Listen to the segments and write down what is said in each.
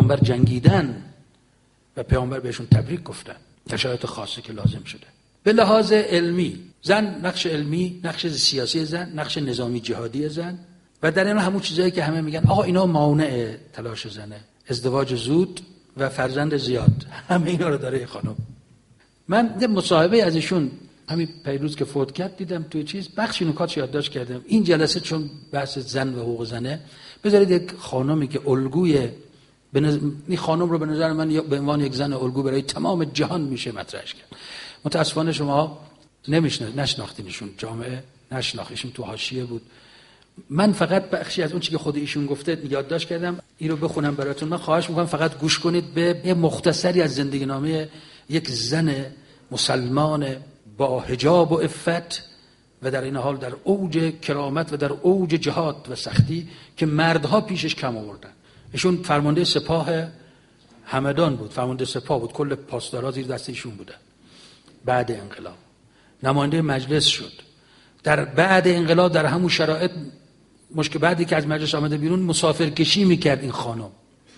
پیامبر جنگیدن و پیامبر بهشون تبریک گفتن در شرایط خاصی که لازم شده. به لحاظ علمی زن، نقش علمی، نقش سیاسی زن، نقش نظامی جهادی زن و در این همون چیزایی که همه میگن آقا اینا مانع تلاش زنه، ازدواج زود و فرزند زیاد، همه اینا رو داره خانم. من یه مصاحبه از ایشون همین پیروز که فوت کرد دیدم توی چیز بخشی نکات یادداشت کردم. این جلسه چون بحث زن و حقوق زنه، بذارید یک خانمی که الگوی این خانم رو به نظر من به عنوان یک زن الگو برای تمام جهان میشه مطرحش کرد. متاسفانه شما نشناختینشون، جامعه نشناختیشون، تو حاشیه بود. من فقط بخشی از اون چیزی که خود ایشون گفته یادداشت کردم، این رو بخونم براتون. من خواهش میکنم فقط گوش کنید به یه مختصری از زندگی نامه یک زن مسلمان با حجاب و عفت و در این حال در اوج کرامت و در اوج جهاد و سختی که مردها پیشش کم آوردن. ایشون فرمانده سپاه همدان بود، فرمانده سپاه بود، کل پاسدارا زیر دست ایشون بودن. بعد انقلاب نماینده مجلس شد. در بعد انقلاب در همون شرایط مشکل بعدی که از مجلس آمده بیرون مسافرکشی میکرد این خانم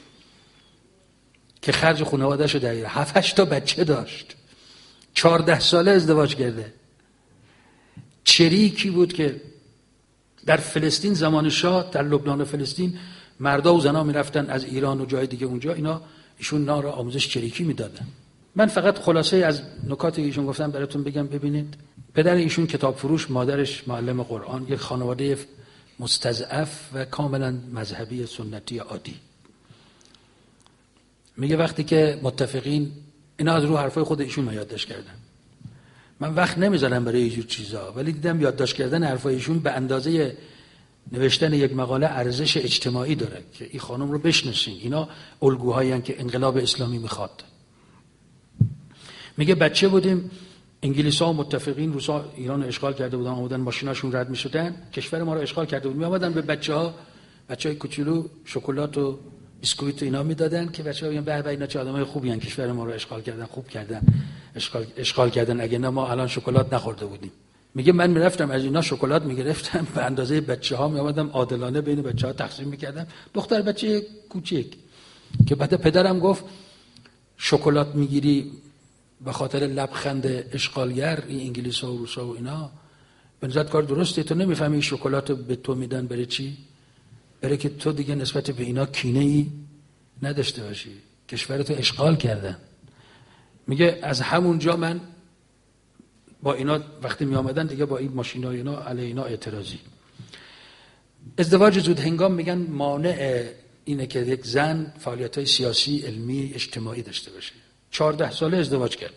که خرج خانواده‌شو در 7-8 تا بچه داشت، 14 ساله ازدواج کرده. چریکی بود که در فلسطین زمان شاه، در لبنان و فلسطین مردا و زنا میرفتن از ایران و جای دیگه اونجا، ایشون را آموزش چریکی میدادن. من فقط خلاصه از نکاتی که ایشون گفتم براتون بگم. ببینید پدر ایشون کتاب فروش، مادرش معلم قرآن، یک خانواده مستضعف و کاملا مذهبی سنتی عادی. میگه وقتی که متفقین، اینا از رو حرفای خود ایشون یادداشت کردن، من وقت نمیذارم برای اینجور چیزا، ولی دیدم یادداشت کردن حرفای ایشون به اندازه نوشتن یک مقاله ارزش اجتماعی داره که این خانم رو بشناسین. اینا الگوهایی هستند که انقلاب اسلامی میخواد. میگه بچه بودیم، انگلیس‌ها و متفقین روسا ایران رو اشغال کرده بودن، آمدن ماشیناشون رد میشدن، کشور ما رو اشغال کرده بود، میآمدن به بچهای کوچولو شکلات و بیسکویت و اینا میدادن که بچه‌ها میگن به اینا چه آدمای خوبی ان، کشور ما رو اشغال کردن، خوب کردن، اشغال کردن، اگه نه ما الان شکلات نخورده بودیم. میگه من میرفتم از اینا شکلات میگرفتم، به اندازه بچه‌ها میآمدم عادلانه بین بچه‌ها تقسیم میکردم. دختر بچه کوچیک که بعد پدرم گفت شکلات میگیری به خاطر لبخند اشغالگر، این انگلیس‌ها و روسا و اینا، به نظر کار درسته؟ تو نمیفهمی این شکلات به تو میدن برای چی؟ برای که تو دیگه نسبت به اینا کینه‌ای نداشته باشی، کشورتو اشغال کردن. میگه از همونجا من با اینا وقتی می آمدن دیگه با این ماشینا اینا علی اینا اعتراضی. ازدواج زود هنگام میگن مانع اینه که یک زن فعالیت‌های سیاسی، علمی، اجتماعی داشته باشه. 14 ساله ازدواج کرده.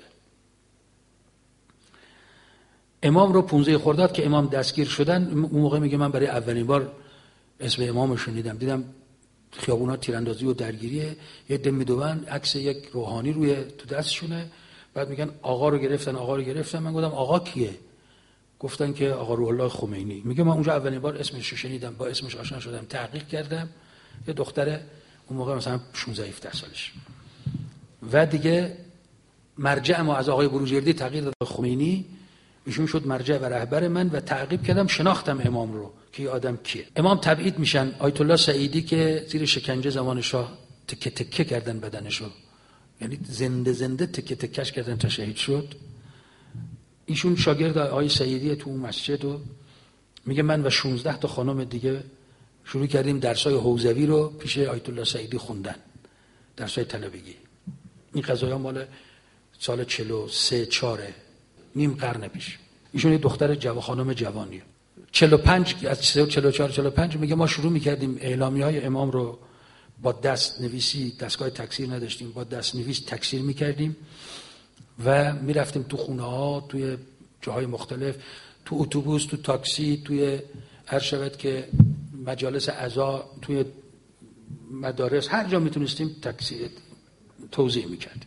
امام رو 15 خرداد که امام دستگیر شدن، اون موقع میگه من برای اولین بار اسم امامو شنیدم، دیدم خیابونا تیراندازی و درگیریه، یه دم میدوون عکس یک روحانی روی تو دستشونه، بعد میگن آقا رو گرفتن. من گفتم آقا کیه؟ گفتن که آقا روح الله خمینی. میگه من اونجا اولین بار اسمش رو شنیدم، با اسمش آشنا شدم، تحقیق کردم. یه دختره اون موقع مثلا 16-17 سالش و دیگه مرجع ما از آقای بروجردی تغییر داد خمینی، ایشون شد مرجع و رهبر من و تعقیب کردم، شناختم امام رو که آدم کیه. امام تبعید میشن. آیت الله سعیدی که زیر شکنجه زمان شاه تکه تکه کردن بدنشو، یعنی زنده تکه تکش کردن تا شهید شد. ایشون شاگرد آقای سعیدی تو اون مسجد و میگه من و 16 تا خانم دیگه شروع کردیم درسای حوزوی رو پیش آیت الله سعیدی خوندن، درسای طلبگی. این قضایا مال سال 43-4، نیم قرن پیش. ایشون یه دختر خانم جوانیه. 45 از 44-45 میگه ما شروع میکردیم اعلامیه‌های امام رو با دست نویسی، دستگاه تکثیر نداشتیم، با دست نویس تکثیر میکردیم و میرفتیم تو خونه ها، توی جاهای مختلف، تو اتوبوس، تو تاکسی، توی هر شود که مجالس عزا، توی مدارس، هر جا میتونستیم تکثیر توزیع میکردیم.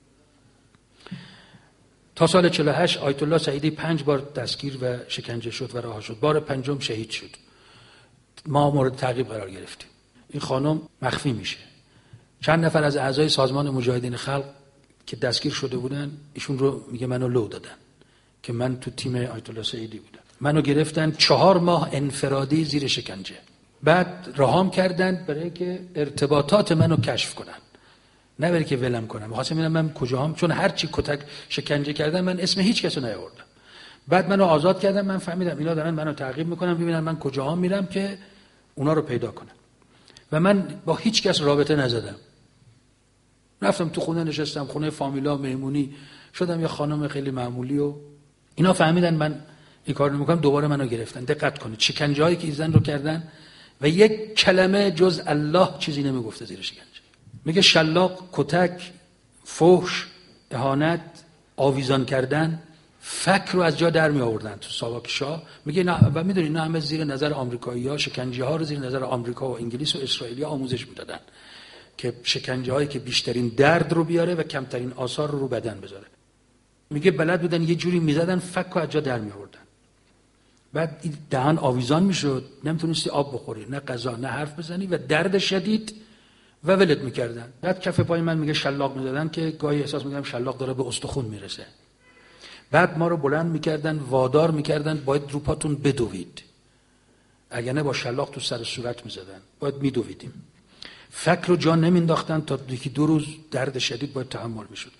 تا سال 48 آیت الله سعیدی 5 بار دستگیر و شکنجه شد و رها شد. بار 5م شهید شد. ما مورد تعقیب قرار گرفتیم. این خانم مخفی میشه. چند نفر از اعضای سازمان مجاهدین خلق که دستگیر شده بودن، ایشون رو میگه منو لو دادن که من تو تیم آیت الله سعیدی بودم. منو گرفتن 4 ماه انفرادی زیر شکنجه. بعد رهام کردن برای که ارتباطات منو کشف کنن. نه برای که ولم کنم. می‌خواستم ببینم من کجاام، چون هر چی کتک شکنجه کردم من اسم هیچ کس رو نیاوردم. بعد منو آزاد کردم، من فهمیدم اینا دارن منو تعقیب میکنن ببینن من کجاام میرم که اونا رو پیدا کنم. و من با هیچ کس رابطه نزدم. رفتم تو خونه نشستم، خونه فامیلا، مهمونی شدم، یه خانم خیلی معمولی و اینا فهمیدن من این کارو نمیکنم، دوباره منو گرفتن. دقت کنید شکنجه‌هایی که ایزن رو کردن و یک کلمه جز الله چیزی نمیگفته زیر شکنجه. میگه شلاق، کتک، فحش، اهانت، آویزان کردن، فکر رو از جا در می آوردن تو ساواک شاه. میگه نه، و میدونید نه همه زیر نظر آمریکایی‌ها شکنجه‌ها رو زیر نظر آمریکا و انگلیس و اسرائیلی آموزش میدادن که شکنجه‌هایی که بیشترین درد رو بیاره و کمترین آثار رو بدن بذاره. میگه بلد بودن یه جوری میزدن فک رو از جا در می آوردن. بعد دهن آویزان میشد، نمیتونستی آب بخوری، نه غذا، نه حرف بزنی و درد شدید و ولت میکردن. بعد کف پای من میگه شلاق میزدن که گاهی احساس میکردم شلاق داره به استخون میرسه. بعد ما رو بلند میکردن، وادار میکردن باید رو پاتون بدوید، اگر نه با شلاق تو سر صورت میزدن، باید میدویدیم. فکر رو جا نمینداختن تا یکی 2 روز درد شدید باید تحمل میشد.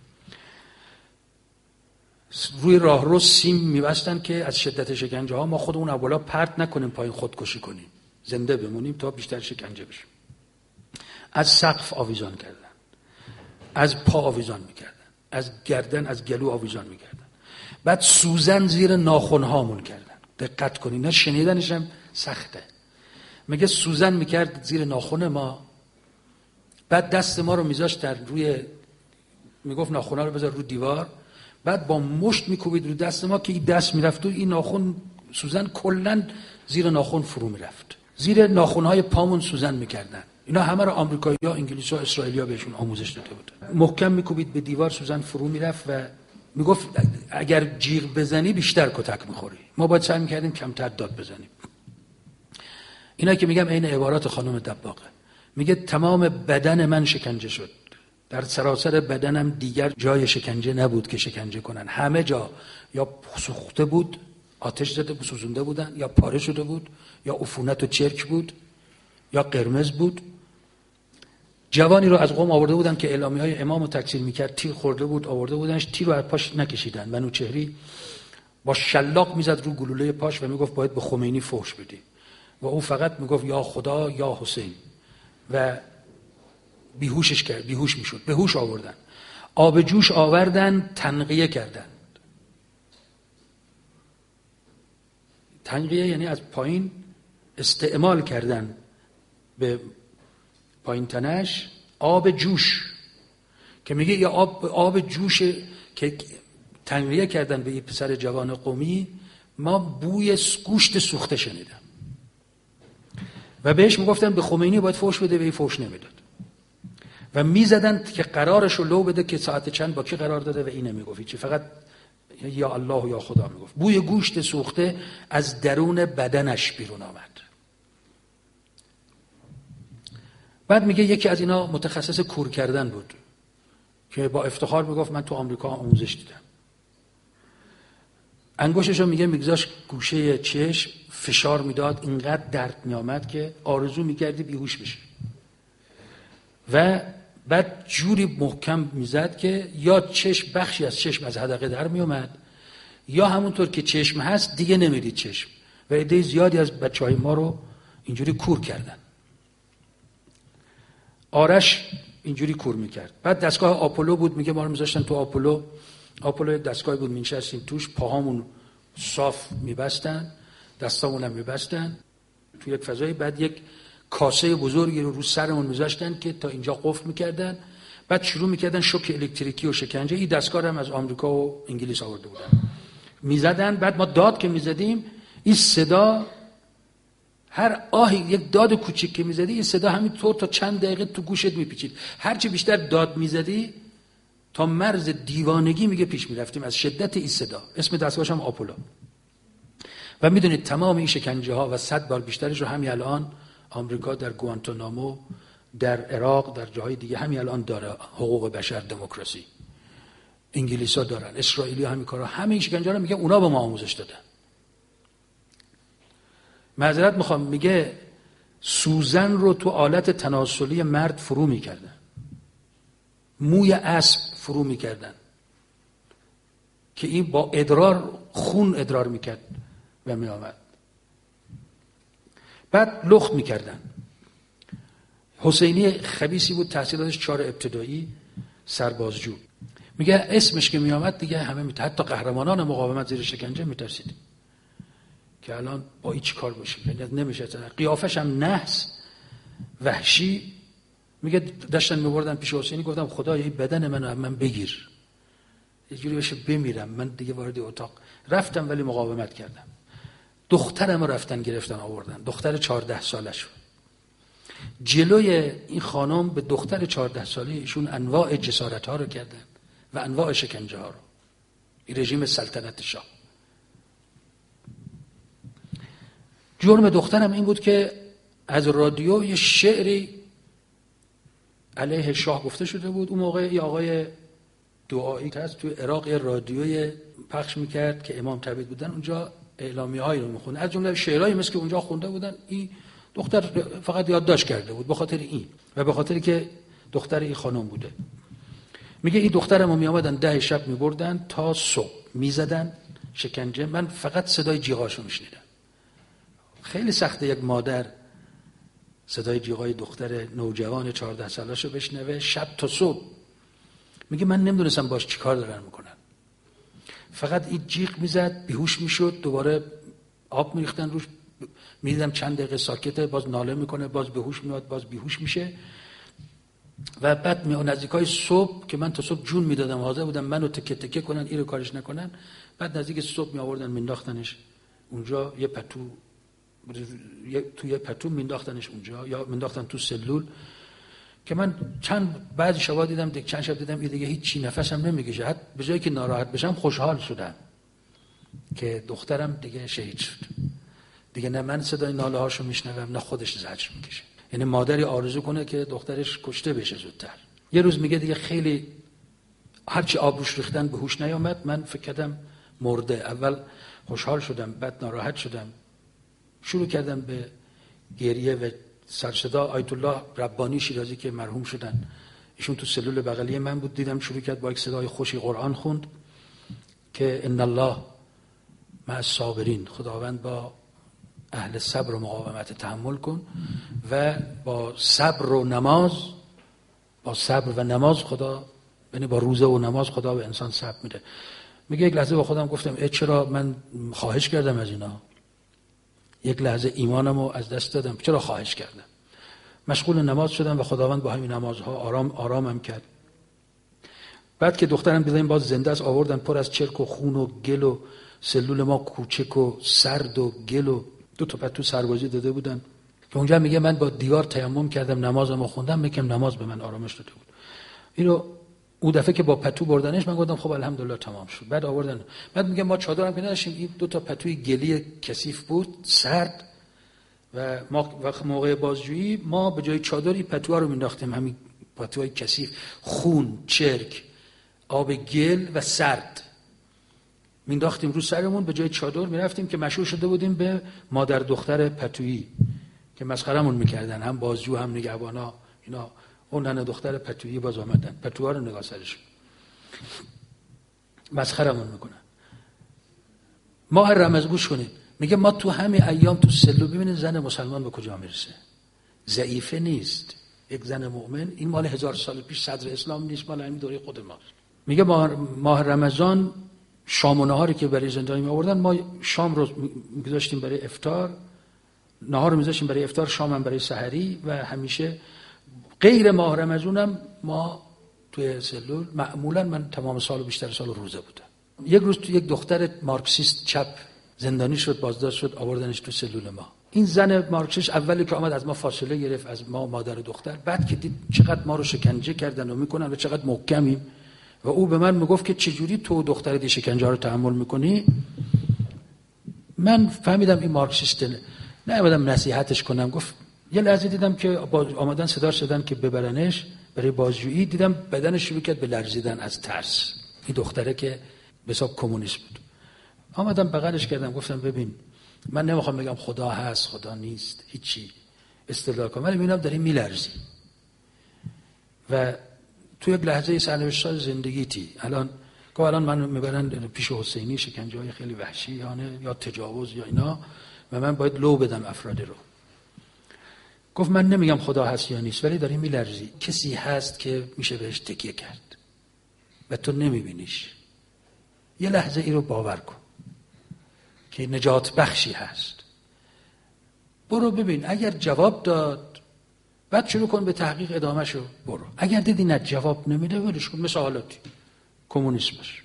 روی راهرو سیم میبستن که از شدت شکنجه ها ما خودمون اولا پرت نکنیم پایین خودکشی کنیم، زنده بمونیم تا بیشتر شکنجه بشیم. از سقف آویزان کردن، از پا آویزان میکردن، از گردن، از گلو آویزان میکردن. بعد سوزن زیر ناخن هامون کردن. دقت کنین، نه شنیدنش هم سخته. میگه سوزن میکرد زیر ناخن ما، بعد دست ما رو میذاشت در روی، میگفت ناخن‌ها رو بذار رو دیوار، بعد با مشت میکوبید رو دست ما که این دست میرفت و این ناخن سوزن کلا زیر ناخن فرو میرفت. زیر ناخن‌های پامون سوزن میکردن. اینا همه رو آمریکایی‌ها، انگلیس‌ها، اسرائیلی‌ها بهشون آموزش داده بودن. محکم میکوبید به دیوار، سوزن فرو میرفت و میگفت اگر جیغ بزنی بیشتر کتک میخوری. ما باید سعی میکردیم کمتر داد بزنیم. اینا که میگم عین عبارات خانم دباغه. میگه تمام بدن من شکنجه شد. در سراسر بدنم دیگر جای شکنجه نبود که شکنجه کنن. همه جا یا سوخته بود، آتش زده بود، سوزونده بودن، یا پاره شده بود، یا عفونت و چرک بود، یا قرمز بود. جوانی رو از قم آورده بودن که اعلامیه‌های امام رو تکثیر میکرد، تیر خورده بود، آورده بودنش، تیر رو از پاش نکشیدن. منوچهری با شلاق میزد رو گلوله پاش و میگفت باید به خمینی فحش بدی و او فقط میگفت یا خدا یا حسین و بیهوشش کرد. بیهوش میشد. به هوش آوردن، آب جوش آوردن، تنقیه کردن. تنقیه یعنی از پایین استعمال کردن به پایین تنش آب جوش، که میگه یه آب جوش که تنقیه کردن به یه پسر جوان قمی. ما بوی گوشت سوخته شنیدم و بهش میگفتن به خمینی باید فحش بده و این فحش نمیداد و میزدن که قرارش رو لو بده که ساعت چند با کی قرار داده و این نمیگفت چی، فقط یا الله یا خدا میگفت. بوی گوشت سوخته از درون بدنش بیرون آمد. بعد میگه یکی از اینا متخصص کور کردن بود که با افتخار میگفت من تو آمریکا آموزش دیدم. انگشتشو میگه میگذاشت گوشه چشم، فشار میداد، اینقدر درد میامد که آرزو میکردی بیهوش بشی و بعد جوری محکم میزد که یا چشم، بخشی از چشم از حدقه در میومد یا همونطور که چشم هست دیگه نمیدید چشم. و عده زیادی از بچهای ما رو اینجوری کور کردن. آرش اینجوری کور میکرد. بعد دستگاه آپولو بود، میگه ما رو میذاشتن تو آپولو دستگاهی بود مینشستیم توش، پاهامون صاف میبستن، دستامون هم میبستن تو یک فضایی. بعد یک کاسه بزرگی رو سرمون میذاشتن که تا اینجا قفل میکردن. بعد شروع میکردن شوک الکتریکی و شکنجه. این دستگاه هم از آمریکا و انگلیس آورده بودن، میزدن. بعد ما داد که میزدیم، این صدا، هر آهی، یک داد کوچیک که میزدی، این صدا همینطور تا چند دقیقه تو گوشت میپیچید. هرچی بیشتر داد میزدی تا مرز دیوانگی میگه پیش میرفتیم از شدت این صدا. اسم دستگاهش هم آپولو. و میدونید تمام این شکنجه ها و 100 بار بیشترش رو همین الان آمریکا در گوانتانامو، در عراق، در جاهای دیگه همین الان داره. حقوق بشر، دموکراسی. انگلیسا دارن، اسرائیلی همین کارا، همه این شکنجه رو میگه اونا به ما آموزش دادن. معذرت میخوام، میگه سوزن رو تو آلت تناسلی مرد فرو میکردن. موی اسب فرو میکردن که این با ادرار خون ادرار میکرد و میآمد. بعد لخت میکردن. حسینی خبیثی بود، تحصیلاتش 4 ابتدایی، سربازجو. میگه اسمش که میآمد دیگه همه حتی قهرمانان مقاومت زیر شکنجه میترسید که الان با این چی کار باشیم، یعنی نمیشه. قیافش هم نحس وحشی. میگه داشتن میبردن پیش حسینی، گفتم خدایا این بدن منو من بگیر، یه جوری بشه بمیرم. من دیگه وارد اتاق رفتم ولی مقاومت کردم. دخترمو رفتن گرفتن آوردن، دختر 14 سالش. جلوی این خانم به دختر 14 ساله ایشون انواع جسارت ها رو کردن و انواع شکنجه ها رو. این رژیم سلطنت شاه. جرم دخترم این بود که از رادیو یه شعری علیه شاه گفته شده بود. اون موقع یه آقای دعایی هست تو عراق یه رادیوی پخش میکرد که امام تبعید بودن، اونجا اعلامیه‌هایی رو میخوند، از جمله شعرهایی مثل که اونجا خونده بودن. این دختر فقط یادداشت کرده بود به خاطر این و به خاطری که دختر این خانم بوده. میگه این دخترمو میآمدن 10 شب میبردن تا صبح میزدن شکنجه. من فقط صدای جیغاشو میشنیدم. خیلی سخته یک مادر صدای جیغای دختر نوجوان 14 ساله‌شو بشنوه شب تا صبح. میگه من نمیدونستم باش چیکار دارن میکنن. فقط این جیغ میزد، بیهوش میشد، دوباره آب میریختن روش، میدیدم چند دقیقه ساکته، باز ناله میکنه، باز به هوش میاد، باز بیهوش میشه. و بعد نزدیکای صبح که من تا صبح جون میدادم، حاضر بودم منو تکه تکه کنن، اینو کارش نکنن. بعد نزدیک صبح می آوردن مینداختنش اونجا، یه پتو تو یه پتو مینداختنش اونجا یا مینداختن تو سلول که من بعضی شبا دیدم، چند شب دیدم دیگه هیچ نفسم نمیکشه. حتی به جایی که ناراحت بشم خوشحال شدم که دخترم دیگه شهید شد. دیگه نه من صدای ناله هاشو میشنوم نه خودش زجر میکشه. یعنی مادری آرزو کنه که دخترش کشته بشه زودتر. یه روز میگه دیگه خیلی هرچی آب روش ریختن به هوش نیامد. من فکر کردم مرده. اول خوشحال شدم، بعد ناراحت شدم، شروع کردم به گریه و سرصدا. آیت الله ربانی شیرازی که مرحوم شدن، ایشون تو سلول بغلی من بود، دیدم شروع کرد با یک صدای خوشی قرآن خوند که ان الله مع الصابرین، خداوند با اهل صبر و مقاومت تحمل کن و با صبر و نماز، با صبر و نماز خدا، یعنی با روزه و نماز خدا به انسان صبر میده. میگه یک لحظه با خودم گفتم چرا من خواهش کردم از اینا؟ یک لحظه ایمانمو از دست دادم، چرا خواهش کردم؟ مشغول نماز شدم و خداوند با همین نمازها آرامم کرد. بعد که دخترم دیدم باز زنده است، آوردن پر از چرک و خون و گل و سلول ما کوچک و سرد و گل و 2 تا پتو سربازی داده بودن که اونجا میگه من با دیوار تیمم کردم، نمازمو خوندم، میگم نماز به من آرامش داده بود. اینو اون دفعه که با پتو بردنش من گفتم خب الحمدلله تمام شد. بعد آوردن، بعد میگم ما چادرم که نداشتیم، این 2 تا پتوی گلی کثیف بود سرد و ما وقت موقع بازجویی ما به جای چادری پتوها رو مینداختیم، همین پتوهای کثیف، خون، چرک، آب گل و سرد مینداختیم رو سرمون، به جای چادر میرفتیم که مشهور شده بودیم به مادر دختر پتویی که مسخرمون میکردن، هم بازجو هم نگهبانا اینا. اون ننه دختر پتویی باز آمدن، پتوها رو نگاه سرشون مسخرمون میکنن. ماه رمضان گوش کنید، میگه ما تو همین ایام تو سلول ببینید زن مسلمان به کجا میرسه. ضعیفه نیست. یک زن مؤمن، این مال 1000 سال پیش صدر اسلام نیست، مال همین دوره خود ماست. میگه ماه رمضان شام و نهاری که برای زندانی می آوردن، ما شام رو می‌گذاشتیم برای افطار، نهار رو می‌ذاشتیم برای افطار، شام هم برای سحری و همیشه غیر ماه رمضان هم ما توی سلول معمولا من تمام سال و بیشتر سال روزه بودم. یک روز تو یک دختر مارکسیست چپ زندانی شد، بازداشت شد، آوردنش تو سلول ما. این زن مارکسیست اولی که آمد از ما فاصله گرفت، از ما مادر و دختر، بعد که دید چقدر ما رو شکنجه کردن و میکنن و چقدر محکمیم و او به من میگفت که چجوری تو دختر دی شکنجه رو تحمل میکنی، من فهمیدم این مارکسیسته. نمیدونم نصیحتش کنم. گفت یه لحظه دیدم که آمدن صدا شدن که ببرنش برای بازجویی، دیدم بدنش شروع کرد به لرزیدن از ترس. این دختره که به حساب کمونیست بود. آمدم بغلش کردم، گفتم ببین من نمیخوام بگم خدا هست خدا نیست هیچی استدلال کنم، ولی میبینم داری میلرزی و تو یک لحظه سرنوشت زندگیتی. الان من میبرن پیش حسینی، شکنجه‌های خیلی وحشیانه یا تجاوز یا اینا، و من باید لو بدم افراد رو. گفت من نمیگم خدا هست یا نیست، ولی داری میلرزی. کسی هست که میشه بهش تکیه کرد و تو نمیبینیش. یه لحظه ای رو باور کن که نجات بخشی هست. برو ببین، اگر جواب داد بعد شروع کن به تحقیق ادامهشو برو. اگر دیدی نه جواب نمیده ولش کن، مثل حالاتی کمونیسمش.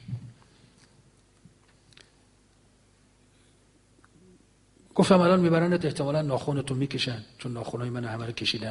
گفتم الان میبرنت احتمالا ناخونتو میکشن، چون ناخونای من همه رو کشیدن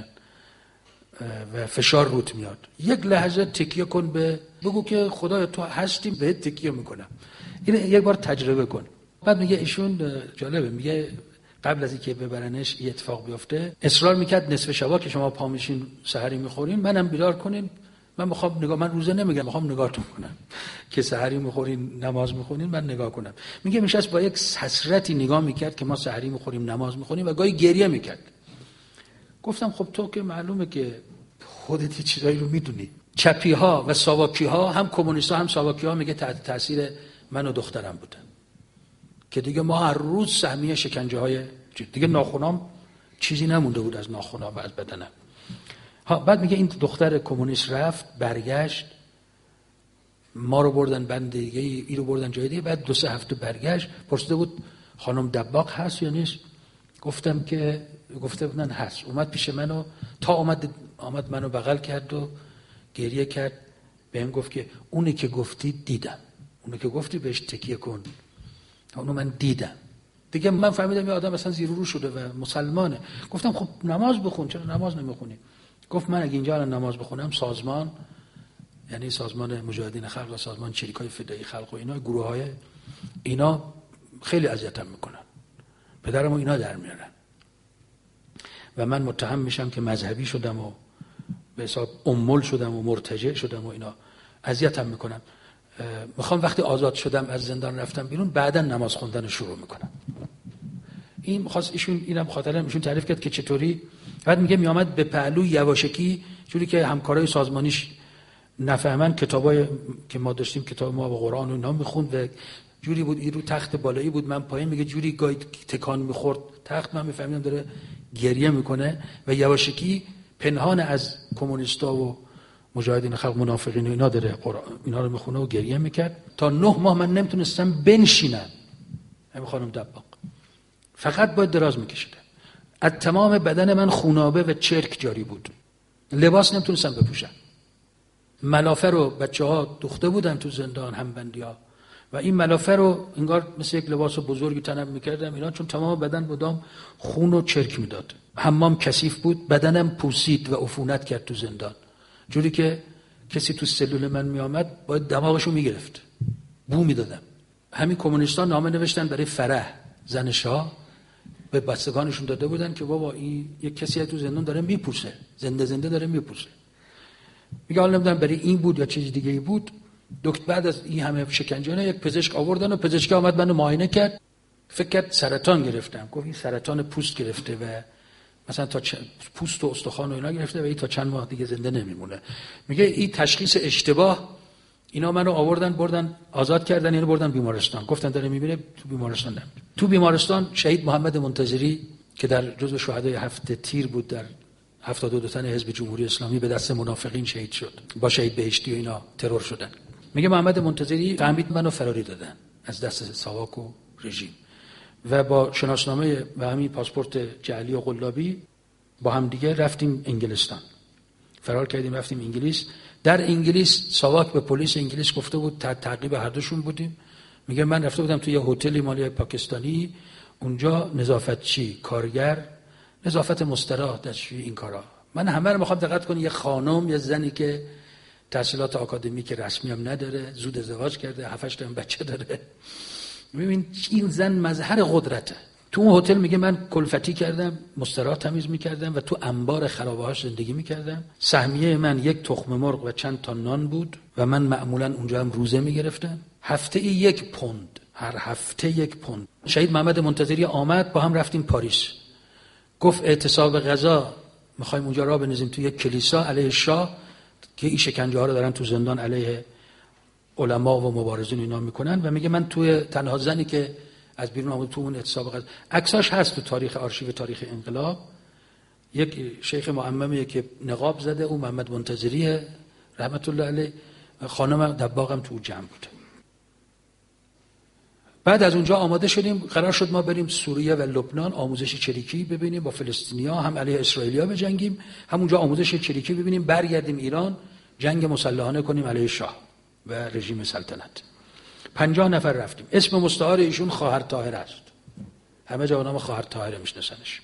و فشار روت میاد. یک لحظه تکیه کن بگو که خدای تو هستی، بهت تکیه میکنم. این یک بار تجربه کن. بعد میگه ایشون جالبه، میگه قبل از اینکه ببرنش این اتفاق بیفته اصرار میکرد نصف شبا که شما پا میشین سحری میخورین منم بیدار کنین، من میخوام نگاه، من روزه نمیگم، میخوام نگاهتون کنم که سحری میخورین نماز میخونین، من نگاه کنم. میگه میشست با یک حسرتی نگاه میکرد که ما سحری میخوریم نماز میخونیم و گاهی گریه میکرد. گفتم خب تو که معلومه که خودت چیزایی رو میدونی. چپی ها و ساواکی ها، هم کمونیست ها هم ساواکی ها، میگه تحت تاثیر من و دخترم بودن که دیگه ما هر روز سهمیه شکنجه های دیگه ناخونام چیزی نمونده بود از ناخونام و از بدنم. بعد میگه این دختر کمونیست رفت برگشت، ما رو بردن بند دیگه، ای رو بردن جای دیگه. بعد 2-3 هفته برگشت، پرسیده بود خانم دباغ هست یا نیست. گفتم که گفته بودن هست. اومد پیش منو، تا آمد منو بغل کرد و گریه کرد. بهم گفت که اونی که گفتی دیدم، اونی که گفتی بهش تکیه کن، اونو من دیدم. دیگه من فهمیدم یه آدم اصلا زیر رو شده و مسلمانه. گفتم خب نماز بخون، چرا نماز نمیخونی؟ گفت من اگه اینجا الان نماز بخونم سازمان، یعنی سازمان مجاهدین خلق و سازمان چریکای فدایی خلق و اینا، گروه‌های اینا خیلی اذیتم میکنن، پدرمو اینا در میارن و من متهم میشم که مذهبی شدم و به حساب امول شدم و مرتجع شدم و اینا، اذیتم میکنن. میخوام وقتی آزاد شدم از زندان رفتم بیرون بعداً نماز خوندن رو شروع میکنم. این می‌خواست ایشون، اینم خاطرم ایشون تعریف کرد که چطوری. بعد میگه میامد به پهلو یواشکی، جوری که همکارای سازمانیش نفهمن، کتابای که ما داشتیم، کتاب ما با قرآن و اینا میخوند و جوری بود این رو تخت بالایی بود من پایین، میگه جوری گاهی تکان میخورد تخت، من میفهمیدم داره گریه میکنه و یواشکی پنهان از کمونیستا و مجاهدین خلق منافقین و اینا داره قرآن اینا رو میخونه و گریه میکرد. تا 9 ماه من نمیتونستم بنشینم. همین خانم دباغ فقط باید دراز میکشیدم. از تمام بدن من خونابه و چرک جاری بود. لباس نمیتونستم بپوشم. ملافه رو بچه‌ها دوخته بودن تو زندان، همبندی‌ها، و این ملافه رو انگار مثل یک لباس بزرگی تنم میکردم اینا، چون تمام بدن مدام خون و چرک میداد. حمام کثیف بود، بدنم پوسید و عفونت کرد تو زندان، جوری که کسی تو سلول من میامد باید دماغشو میگرفت، بو میدادم. همین کمونیستان نامه نوشتن برای فرح زن شاه، به بستگانشون داده بودن که بابا این یک کسی تو زندان داره میپوسه، زنده داره میپوسه. میگه حالا نمیدونم برای این بود یا چیز دیگه ای بود. بعد از این همه شکنجه یک پزشک آوردن و پزشک آمد منو معاینه کرد، فکر کرد سرطان گرفتم. گفت این سرطان پوست گرفته و مثلا تا پوست و استخوان و اینا گرفته و این تا چند ماه دیگه زنده نمیمونه. میگه این تشخیص اشتباه. اینا منو آوردن بردن آزاد کردن، اینو بردن بیمارستان، گفتن داره میبینه تو بیمارستان. نم تو بیمارستان شهید محمد منتظری که در جزو شهدای 7 تیر بود، در 72 تن حزب جمهوری اسلامی، به دست منافقین شهید شد، با شهید بهشتی و اینا ترور شدن. میگه محمد منتظری فهمید منو فراری دادن از دست ساواک و رژیم و با شناسنامه و همین پاسپورت جعلی و قلابی با هم دیگه رفتیم انگلستان، فرار کردیم رفتیم انگلیس. در انگلیس ساواک به پلیس انگلیس گفته بود، تعقیب هر دوشون بودیم. میگه من رفته بودم توی یه هتلی مالی پاکستانی، اونجا نظافتچی، کارگر، نظافت مستراح، دستشویی، این کارا. من همه رو میخوام دقت کنی، یه خانم، یه زنی که تحصیلات آکادمیک رسمی هم نداره، زود ازدواج کرده، 7-8 تا بچه داره. ببین این زن مظهر قدرته. تو اون هتل میگه من کلفتی کردم، مستراح تمیز میکردم و تو انبار خرابه‌هاش زندگی میکردم. سهمیه من 1 تخم مرغ و چند تا نان بود و من معمولا اونجا هم روزه میگرفتم. هفته 1 پوند، هر هفته 1 پوند. شهید محمد منتظری آمد، با هم رفتیم پاریس. گفت اعتصاب غذا میخوایم اونجا راه بندازیم تو یک کلیسا علیه شاه، که این شکنجه ها رو دارن تو زندان علیه علما و مبارزین اینا میکنن و میگه من توی تنها زنی که از بیرون آمد تو اون اعتصاب عکساش هست تو تاریخ آرشیو تاریخ انقلاب. یک شیخ معممیه که نقاب زده، او محمد منتظری رحمت الله علیه، خانم دباغم تو جمع بوده. بعد از اونجا آماده شدیم، قرار شد ما بریم سوریه و لبنان آموزش چریکی ببینیم، با فلسطینیا هم علیه اسرائیلیا بجنگیم، همونجا آموزش چریکی ببینیم، برگردیم ایران جنگ مسلحانه کنیم علیه شاه و رژیم سلطنت. 50 نفر رفتیم. اسم مستعار ایشون خواهر طاهر است، همه جا نام خواهر طاهر میشناسنش.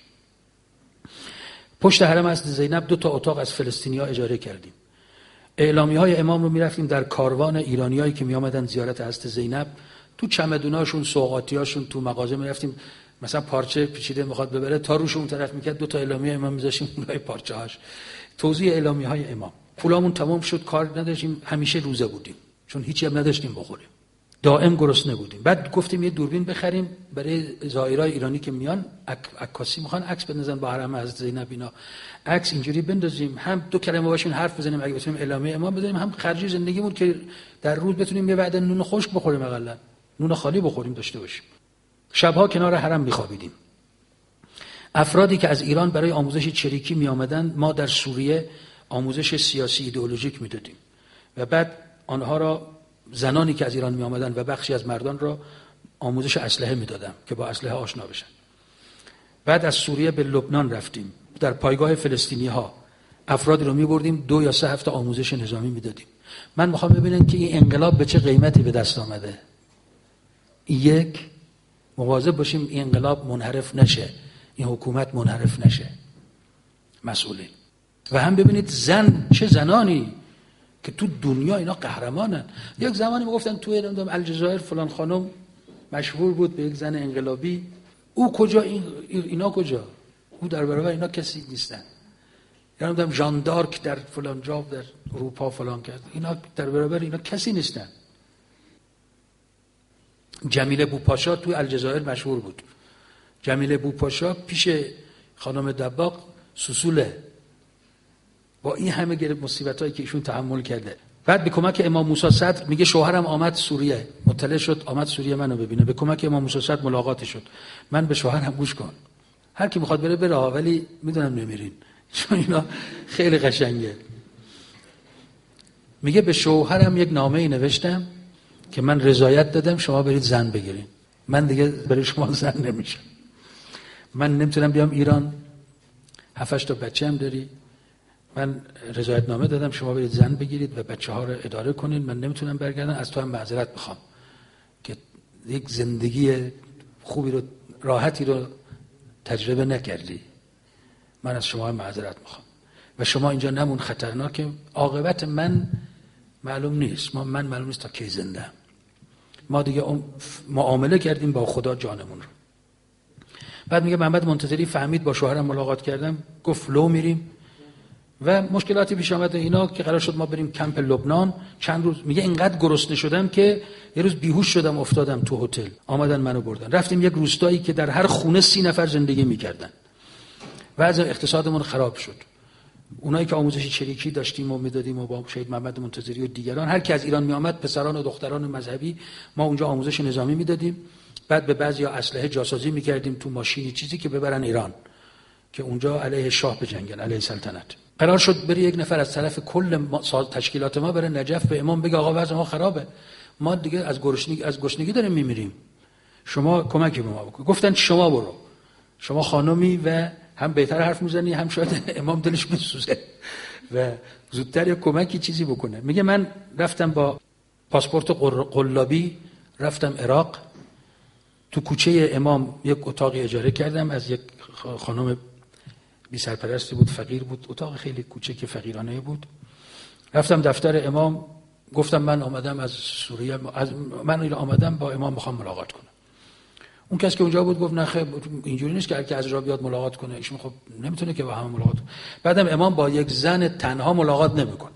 پشت حرم حضرت زینب 2 اتاق از فلسطینیا اجاره کردیم. اعلامیه‌های امام رو میرفتیم در کاروان ایرانیایی که میآمدن زیارت حضرت زینب، تو چمدوناشون سوغاتیاشون تو مغازه میرفتیم، مثلا پارچه پیچیده میخواد ببره، تا روش اون طرف میکرد 2 اعلامیه امام میذاشیم اونای پارچه‌هاش، توزیع اعلامیه‌های امام. پولامون تمام شد، کار نداشتیم، همیشه روزه بودیم چون هیچی هم نداشتیم بخوریم، دائم گرسنه بودیم. بعد گفتیم یه دوربین بخریم برای زائرای ایرانی که میان، عکاسی میخوان عکس بندازن با حرم حضرت زینب اینا، عکس اینجوری بندازیم، هم 2 کلمه باشون حرف بزنیم اگه بتونیم اعلامیه امام بزنیم، هم خرجی زندگیمون که در روز بتونیم یه وعده نون خشک بخوریم، حداقل نون خالی بخوریم داشته باشیم. شبها کنار حرم میخوابیدیم. افرادی که از ایران برای آموزش چریکی می آمدند، ما در سوریه آموزش سیاسی ایدئولوژیک میدادیم و بعد آنها را، زنانی که از ایران می آمدند و بخشی از مردان را آموزش اسلحه میدادم که با اسلحه آشنا بشن. بعد از سوریه به لبنان رفتیم، در پایگاه فلسطینی ها افرادی رو می بردیم 2 یا 3 هفته آموزش نظامی میدادیم. من میخوام ببینم که این انقلاب به چه قیمتی به دست آمده. یک، مواظب باشیم این انقلاب منحرف نشه، این حکومت منحرف نشه، مسئولین. و هم ببینید چه زنانی که تو دنیا اینا قهرمانن. یک زمانی میگفتن توی الجزایر فلان خانم مشهور بود به یک زن انقلابی، او کجا اینا کجا؟ او در برابر اینا کسی نیستن. یعنی ژان دارک در فلان جا در اروپا فلان کرد، اینا در برابر اینا کسی نیستن. جمیله بوپاشا توی الجزایر مشهور بود. جمیله بوپاشا پیش خانم دباغ سوسوله، با این همه مصیبتایی که ایشون تحمل کرده. بعد به کمک امام موسی صدر، میگه شوهرم آمد سوریه، مطلع شد آمد سوریه منو ببینه، به کمک امام موسی صدر ملاقات شد. من به شوهرم گوش کن، هر کی میخواد بره ولی میدونم نمیرین چون اینا خیلی قشنگه. میگه به شوهرم یک نامه‌ای نوشتم که من رضایت دادم شما برید زن بگیرین، من دیگه برای شما زن نمیشم، من نمیتونم بیام ایران، 7-8 تا بچه هم داری، من رضایت نامه دادم شما برید زن بگیرید و بچه ها رو اداره کنین، من نمیتونم برگردم، از تو هم معذرت میخوام که یک زندگی خوبی رو، راحتی رو تجربه نکردی، من از شما هم معذرت میخوام و شما اینجا نمون، خطرناکه، عاقبت من معلوم نیست، من معلوم نیست تا کی زنده. ما دیگه معامله کردیم با خدا جانمون رو. بعد میگه محمد منتظری فهمید با شوهرم ملاقات کردم، گفت لو میریم و مشکلاتی پیش آمد اینا که قرار شد ما بریم کمپ لبنان. چند روز میگه اینقدر گرسنه شدم که یه روز بیهوش شدم افتادم تو هتل، آمدن منو بردن، رفتیم یک روستایی که در هر خونه 30 نفر زندگی میکردن. وضع اقتصادمون خراب شد. اونایی که آموزش چریکی داشتیم و میدادیم و با شهید محمد منتظری و دیگران، هر کی از ایران می آمد، پسران و دختران مذهبی، ما اونجا آموزش نظامی میدادیم. بعد به بعضیا اسلحه جاسازی میکردیم تو ماشینی چیزی که ببرن ایران که اونجا علیه شاه بجنگن، علیه سلطنت. قرار شد بری یک نفر از طرف کل تشکیلات ما بره نجف به امام بگه آقا وضع ما خرابه، ما دیگه از گشنگی داریم میمیریم، شما کمکی به ما بکن. گفتن شما برو، شما خانمی و هم بهتر حرف میزنی، هم شاید امام دلش بسوزه و زودتر یا کمکی چیزی بکنه. میگه من رفتم با پاسپورت قلابی، رفتم عراق، تو کوچه امام یک اتاقی اجاره کردم از یک خانم بی سرپرستی بود، فقیر بود، اتاق خیلی کوچک فقیرانه بود. رفتم دفتر امام، گفتم من آمدم از سوریه، من آمدم با امام میخوام ملاقات کنم. اون کس که اونجا بود گفت نه خیر اینجوری نیست که هر کی از راه بیاد ملاقات کنه، ایشون خب نمیتونه که با همه ملاقات کنه. بعدم امام با یک زن تنها ملاقات نمیکنه.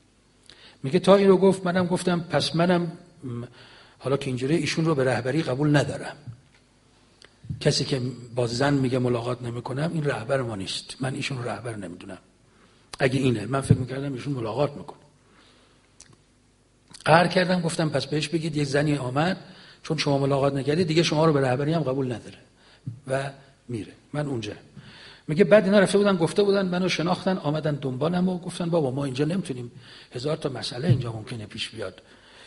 میگه تا اینو گفت منم گفتم پس منم حالا که اینجوری ایشون رو به رهبری قبول ندارم. کسی که با زن میگه ملاقات نمیکنم این رهبر ما نیست، من ایشون رو رهبر نمیدونم. اگه اینه. من فکر میکردم ایشون ملاقات میکنه. قهر کردم، گفتم پس بهش بگید یک زنی آمد چون شما ملاقات نکردید دیگه شما رو به رهبری هم قبول نداره و میره. من اونجا میگه بعد اینا رفته بودن گفته بودن منو شناختن آمدن دنبالم و گفتن بابا ما اینجا نمیتونیم، 1000 تا مسئله اینجا ممکنه پیش بیاد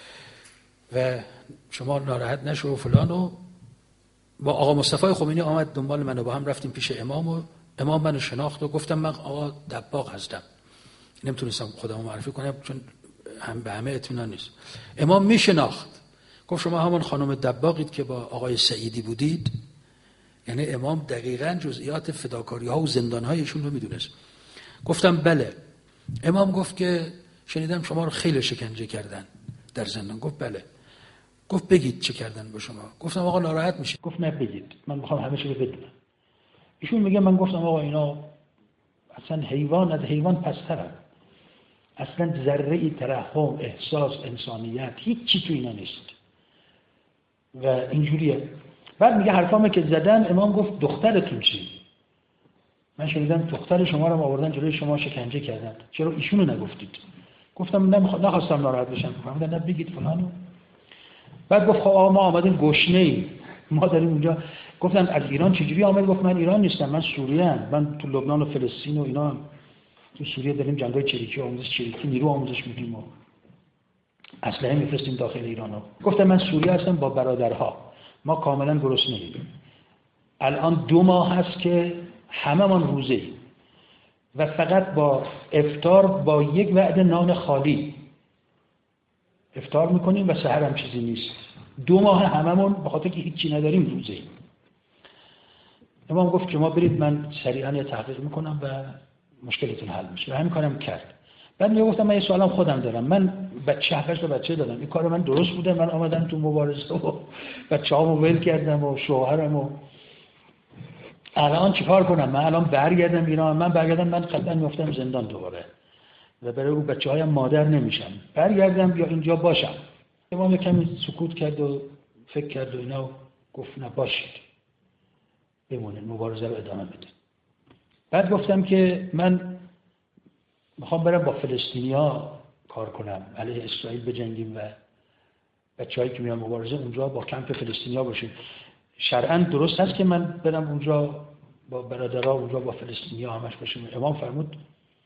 و شما ناراحت نشو و فلان. و با آقا مصطفی خمینی آمد دنبال منو، با هم رفتیم پیش امام و امام منو شناخت و گفتم من آقا دباغ هستم. نمیتونستم خودمو معرفی کنم چون هم به همه اطمینان نیست. امام میشناخت، گفت شما همون خانم دباغید که با آقای سعیدی بودید. یعنی امام دقیقاً جزئیات فداکاری‌ها و زندان‌هایشون رو میدونست. گفتم بله. امام گفت که شنیدم شما رو خیلی شکنجه کردن در زندان. گفت بله. گفت بگید چه کردن با شما. گفتم آقا ناراحت میشه. گفت نه بگید، من میخوام همه چی رو بدونم. ایشون میگه من گفتم آقا اینا اصلا حیوان از حیوان پسترن، اصلا ذره‌ای ترحم، احساس، انسانیت هیچ چی تو اینا نیست و اینجوریه. بعد میگه حرفامو که زدن امام گفت دخترتون چی؟ من شنیدم دختر شما رو آوردن جلوی شما شکنجه کردن، چرا ایشونو نگفتید؟ گفتم نخواستم ناراحت بشم. گفتم نه بگید فلانو. بعد گفت خب آقا ما آمدیم گشنه‌ای، ما داریم اونجا. گفتم از ایران چجوری آمد؟ گفت من ایران نیستم، من سوریه ام. من تو لبنان و فلسطین و اینا هم. تو سوریه داریم جنگای چریکی آموزش چریکی نیرو آموزش میدیم و اسلحه میفرستیم داخل ایران. گفتم من سوریه هستم با برادرها، ما کاملا گرسنه‌ایم. الان 2 ماه هست که هممون روزه‌ایم و فقط با افطار با یک وعده نان خالی افطار میکنیم و سحر هم چیزی نیست. 2 ماه هممون به خاطر که هیچی نداریم روزه‌ایم. امام گفت شما برید من سریعا یه تحقیق میکنم و مشکلتون حل میشه و همین کارم کرد. بعد میگفتم من یه سوالم خودم دارم، من بچه دادم، این کار من درست بوده؟ من آمدم تو مبارزه و بچه‌هامو ول کردم و شوهرمو، الان چیکار کنم؟ من الان برگردم ایران؟ من قطعا میافتم زندان دوباره و برای اون بچه‌هایم مادر نمیشم. برگردم یا اینجا باشم؟ امام کمی سکوت کرد و فکر کرد و اینا و گفت نه باشید، بمونید مبارزه رو ادامه بدید. بعد گفتم که من میخوام برم با فلسطینیا کار کنم، علیه اسرائیل بجنگیم و بچه‌هایی که میان مبارزه اونجا با کمپ فلسطینیا باشیم. شرعاً درست هست که من برم اونجا با برادرها اونجا با فلسطینیا همش باشیم؟ امام فرمود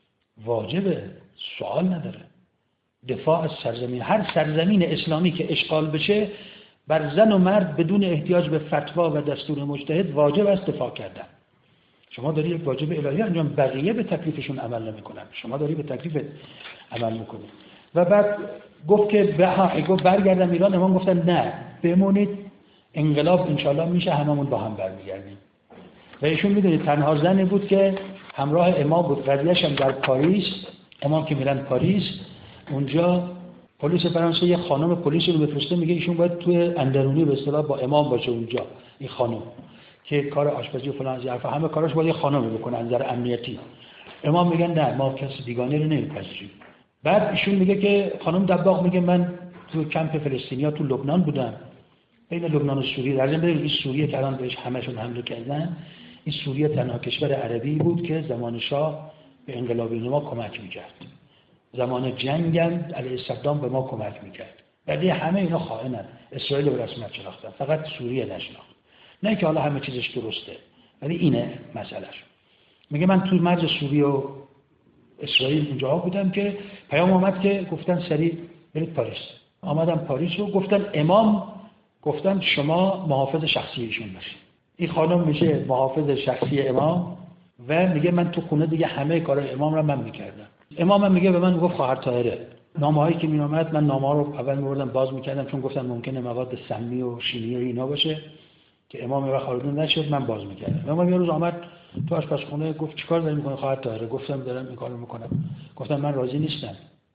واجبه، سوال نداره. دفاع از سرزمین، هر سرزمین اسلامی که اشغال بشه بر زن و مرد بدون احتیاج به فتوا و دستور مجتهد واجب است دفاع کردن. شما داری یک واجب الهی انجام، بقیه به تکلیفشون عمل نمی‌کنن، شما داری به تکلیف عمل می‌کنی. و بعد گفت که برگردم ایران. امام گفتن نه بمونید، انقلاب انشالله میشه، هممون با هم برمیگردیم. و ایشون میدونید تنها زنی بود که همراه امام بود. قضیه‌اش هم در پاریس، امام که میرن پاریس اونجا پلیس فرانسه یه خانم پلیس رو بفرسته، میگه ایشون باید توی اندرونی به اصطلاح با امام باشه اونجا، این خانم که کار آشپزی و فلان ظرف همه کاراش باید یه خانم بکنه از نظر امنیتی. امام میگن نه ما کسی بیگانه رو نمیپذیریم. بعد ایشون میگه که خانم دباغ میگه من تو کمپ فلسطینیا تو لبنان بودم، بین لبنان و سوریه. در ضمن این سوریه که الان بهش همشون حمله کردن، این سوریه تنها کشور عربی بود که زمان شاه به انقلابیون ما کمک میکرد. زمان جنگ هم علیه صدام به ما کمک میکرد. ولی همه اینا خائنن، اسرائیل به رسمیت شناختن، فقط سوریه نشناخت. نه که حالا همه چیزش درسته، ولی اینه مسئلهش. میگه من تو مرز سوریه و اسرائیل اونجا بودم که پیام اومد که گفتن سریع برید پاریس. آمدم پاریس و گفتن امام، گفتن شما محافظ شخصی ایشون باشید. این خانم میشه محافظ شخصی امام و میگه من تو خونه دیگه همه کارهای امام رو من میکردم. امام هم میگه به من گفت خواهر طاهره. نامه‌هایی که میومد من نامه‌ها رو اول می‌بردم باز می‌کردم چون گفتن ممکنه مواد سمی و شیمی و اینا باشه که امام یه وقت آلوده نشد، من باز می‌کردم. امام یه روز آمد تو آشپزخونه گفت چیکار داری می‌کنی خواهر طاهره؟ گفتم دارم این کارو می‌کنم. گفتم من راضی نیستم.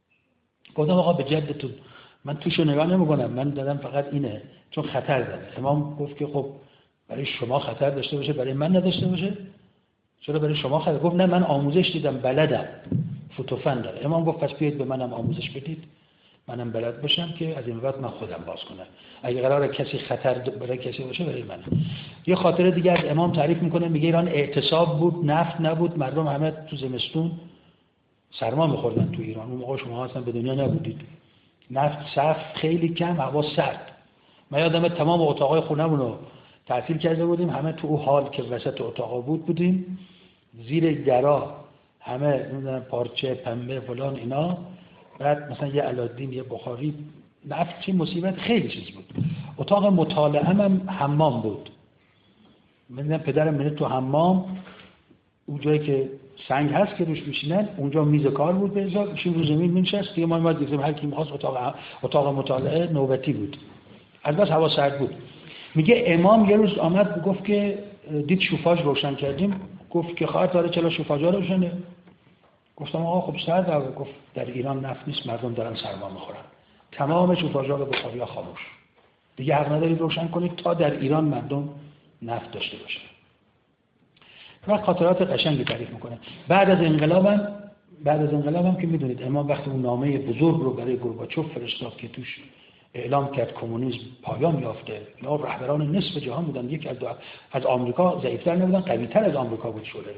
گفتم آقا به جدتون من توشو نگاه نمی‌کنم، من دارم فقط اینه چون خطر داره. امام گفت که خب برای شما خطر داشته باشه برای من نداشته باشه؟ چرا برای شما خطر؟ گفت نه من آموزش دیدم بلدم، فوتوفن داره. امام گفت پس بیاید به منم آموزش بدید، منم بلد باشم که از این بعد من خودم باز کنم. اگه قراره کسی خطر برای کسی باشه برای من. یه خاطره دیگه از امام تعریف میکنه، میگه ایران اعتصاب بود، نفت نبود، مردم همه تو زمستون سرما می‌خوردن تو ایران. اون موقع شما اصلا به دنیا نبودید. نفت صف خیلی کم، هوا سرد. من یادمه تمام اتاقای خونمون رو تعطیل کرده بودیم، همه تو هال که وسط اتاقا بودیم، زیر درا همه نمیدونم پارچه پنبه فلان اینا، بعد مثلا یه علادین یه بخاری، نفت چه مصیبت، خیلی چیز بود. اتاق مطالعه هم حمام بود. من پدرم میره تو حمام، اون جایی که سنگ هست که روش میشینن، اونجا میز کار بود بذار میشیم رو زمین می‌نشست دیگه. ما دیدیم هر کی می‌خواست اتاق مطالعه نوبتی بود. البته هوا سرد بود. میگه امام یه روز آمد گفت که دید شوفاژ روشن کردیم، گفت که خواهر داره چرا شوفاژا روشنه؟ گفتم آقا خب سرد. گفت در ایران نفت نیست، مردم دارن سرما میخورن، تمام شوفاژا و بخاریا خاموش، دیگه حق ندارید روشن کنید تا در ایران مردم نفت داشته باشن. و خاطرات قشنگی تعریف میکنه. بعد از انقلابم که میدونید امام وقتی اون نامه بزرگ رو برای گورباچوف فرستاد که توش اعلام کرد کمونیسم پایان یافته، یا رهبران نصف جهان بودن، یک از آمریکا ضعیف‌تر نبودن، قوی‌تر از آمریکا بود شوروی.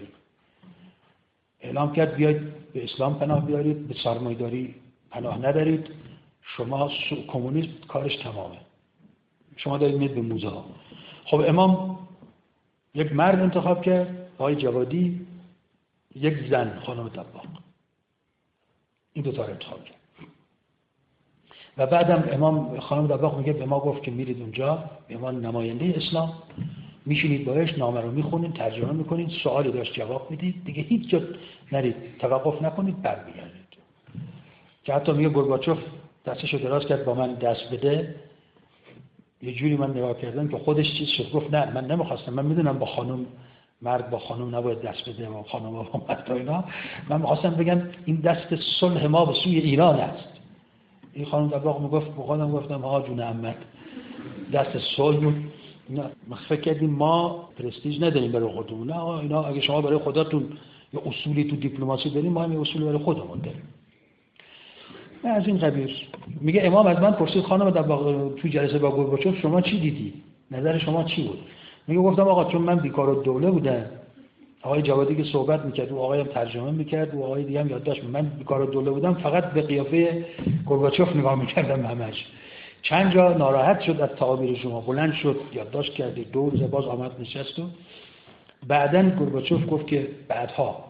اعلام کرد بیاید به اسلام پناه بیارید، به سرمایه‌داری پناه ندارید، شما کمونیسم کارش تمامه، شما دارید میید به موزه ها. خب امام یک مرد انتخاب کرد، آقای جوادی، یک زن، خانم دباغ. این دو تا رو انتخاب کرد. و بعدم امام خانم دباغ میگه به ما گفت که میرید اونجا، به ما نماینده اسلام، میشینید باهاش، نامه رو میخونید، ترجمه میکنید، سوالی داشت جواب میدید، دیگه هیچ جا نرید، توقف نکنید، برمیگردید. که حتی میگه گورباچوف دستشو دراز کرد با من دست بده، یه جوری من نگاه کردم که خودش چیز شد، گفت نه من نمیخواستم، من میدونم با خانم، مرد با خانم نباید دست بده و خانم با مرد و اینا، من میخواستم بگم این دست صلح ما به سوی ایران است. این خانم دباغ میگفت، بخوادم گفتم ها جون عمت، دست صلح بود. نه ما فکر کردیم ما پرستیژ نداریم برای خودمون، نه اینا اگه شما برای خودتون یه اصولی تو دیپلماسی دارین، ما هم یه اصولی برای خودمون داریم. نه از این قبیل. میگه امام از من پرسید خانم دباغ تو جلسه با گورباچوف شما چی دیدی؟ نظر شما چی بود؟ میگه گفتم آقا چون من بیکارالدوله بودم، آقای جوادی که صحبت میکرد و آقای هم ترجمه میکرد و آقای دیگه هم یادداشت، من بیکارالدوله بودم، فقط به قیافه گورباچوف نگاه میکردم همش. چند جا ناراحت شد از تعابیر شما، بلند شد یادداشت کرد، دو روز باز آمد نشست و بعداً گورباچوف گفت که بعدها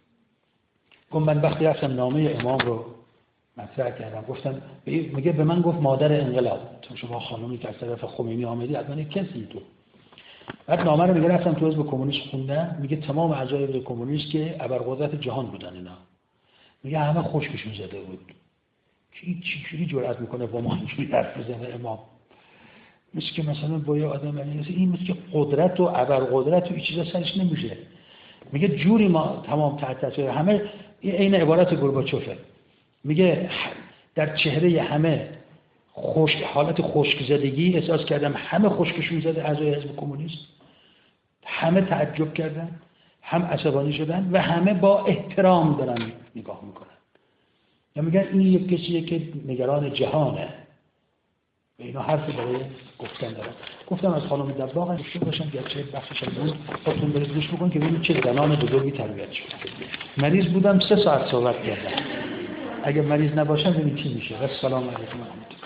گفت من وقتی رفتم نامه امام رو مطرح کردم، گفتم میگه به من گفت مادر انقلاب، تو شما خانومی که از طرف خمینی آمدی حتما کسی تو. بعد نامه رو میگه رفتم تو حزب کمونیست خوندم، میگه تمام اعضای حزب کمونیست که ابرقدرت جهان بودن اینا، میگه همه خشکشون زده بود که این چجوری جرأت میکنه با ما اینجوری حرف بزنه امام، مثل که مثلا با یه آدم این مثل که قدرت و ابرقدرت و این چیزا سرش نمیشه. میگه جوری ما تمام تحت تاثیر همه، این عبارت گورباچوفه، میگه در چهره همه خشک، حالت خشک زدگی احساس کردم، همه خشکشون زده اعضای حزب کمونیست، همه تعجب کردن، هم عصبانی شدن و همه با احترام دارن نگاه میکنن. یا میگن این یک کسیه که نگران جهانه. و اینا حرفی برای گفتن دارن. گفتم از خانم دباغ گفته باشم گرچه بخشش بود، خودتون برید گوش بکن که ببینید چه زنان بزرگی تربیت شد. مریض بودم 3 ساعت صحبت کردم. اگه مریض نباشم ببینید چی میشه. السلام علیکم.